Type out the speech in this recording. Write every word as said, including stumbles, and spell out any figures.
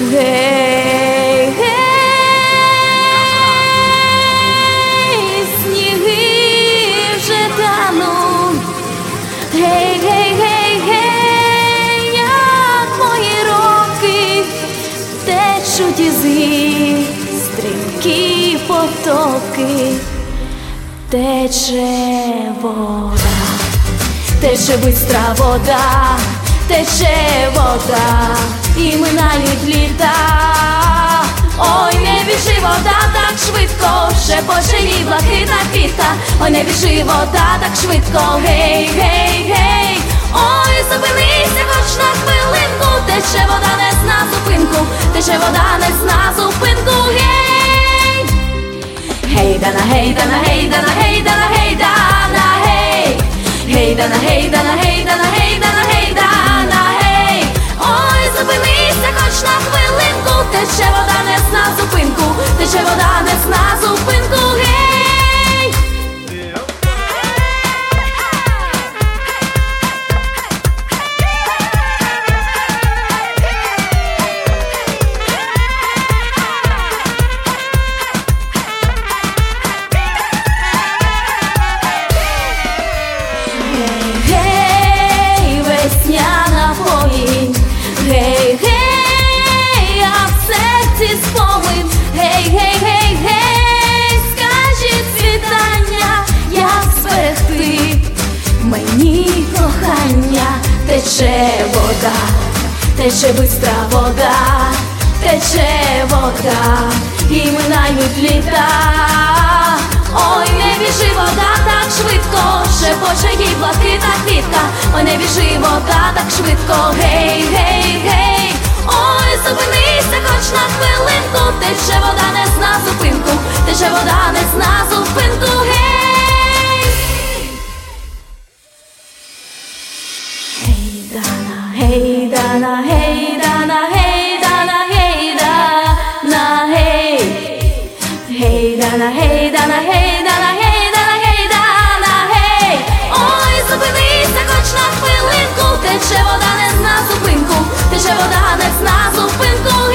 Гей, гей, сніги вже тануть. Гей, гей, гей, гей, як мої роки течуть ізи, стрімкі потоки. Тече вода, тече бистра вода, тече вода, і минають літа. Ой, не біжи, вода так швидко, шепоче їй блакитна квітка. Ой, не біжи, вода так швидко, гей, гей, гей. Ой, зупинися хоч на хвилинку, тече вода не зна зупинку, тече вода не зна зупинку, гей. Гейдана, гейдана, гейдана, гейдана, гейдана, гей. Гейдана, гейдана, гейдана, гейдана, гейдана, гей. Ой, зупинися хоч на хвилинку, тече вода не зна зупинку, тече вода не зна зупинку, гей. Гей, весняна повінь, гей, гей, а в серці спомин. Гей, гей, гей, гей, скажіть світання, як зберегти мені кохання. Тече вода, тече бистра вода, тече вода, і минають літа. Ой, не біжи, вода так швидко, шепоче їй блакитна квітка. Ой, не біжи, вода так швидко, гей, гей, гей. Ой, зупинися хоч на хвилинку, тече вода не зна зупинку, тече вода не зна зупинку, гей. Гейдана, гейдана, гейдана, гейдана, гейдана, гей. Гейдана, гейдана, гейдана, гейдана, гейдана, гей. Ой, зупинися хоч на хвилинку, тече вода не зна зупинку, тече вода не зна зупинку.